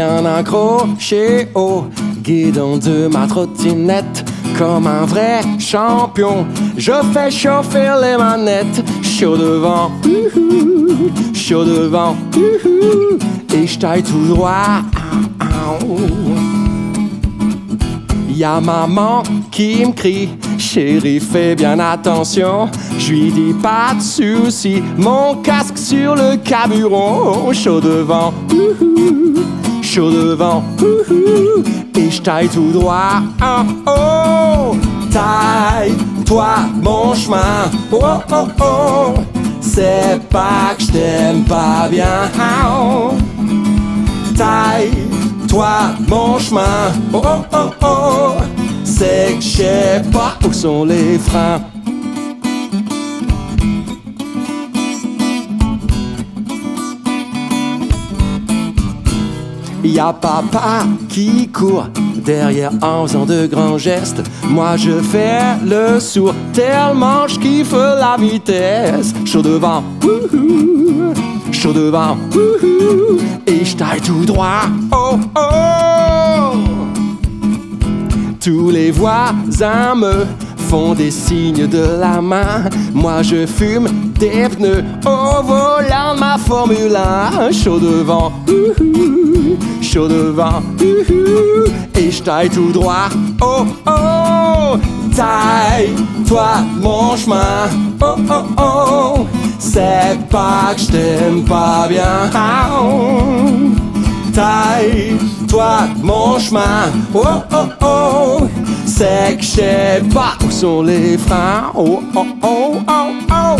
bien accroché au guidon de ma trottinette. Comme un vrai champion, je fais chauffer les manettes. Chaud devant, chaud devant, et je taille tout droit. Y'a maman qui me crie, chérie fais bien attention. Je lui dis pas de soucis, mon casque sur le carburant. Chaud devant, chaud devant, et je taille tout droit. Oh, taille-toi mon chemin. Oh, oh, oh, c'est pas que je t'aime pas bien. Taille-toi mon chemin. Oh, oh, oh, oh, c'est que je sais pas où sont les freins. Y'a papa qui court derrière en faisant de grands gestes. Moi je fais le sourd tellement je kiffe la vitesse. Chaud devant, chaud devant, et je taille tout droit. Oh oh, tous les voisins me font des signes de la main. Moi je fume des pneus au volant de ma Formule 1. Chaud devant, chaud devant, et je taille tout droit. Oh oh, taille-toi mon chemin. Oh oh oh, c'est pas que je t'aime pas bien. Taille-toi mon chemin. Oh oh oh, c'est que je sais pas où sont les freins. Oh oh oh oh oh,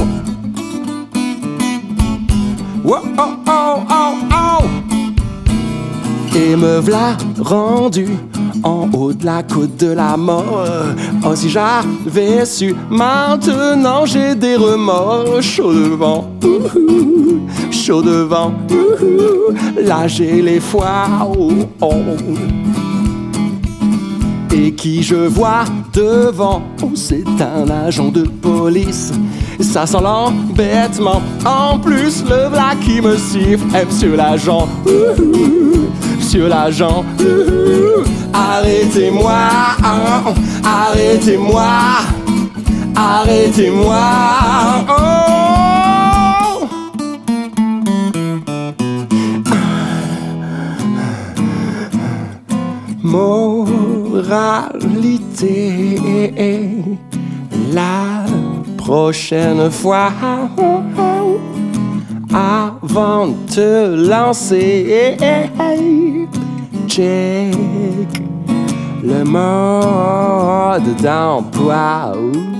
oh oh oh oh oh. Et me v'là rendu en haut de la côte de la mort. Oh si j'avais su, maintenant j'ai des remords. Chaud devant, chaud devant, là j'ai les foies. Oh, oh. Et qui je vois devant, oh, c'est un agent de police. Ça sent l'embêtement, en plus le v'là qui me siffle. Eh, monsieur l'agent, monsieur l'agent, arrêtez-moi, arrêtez-moi, arrêtez-moi. Oh, moralité, la prochaine fois, avant de te lancer, check le mode d'emploi.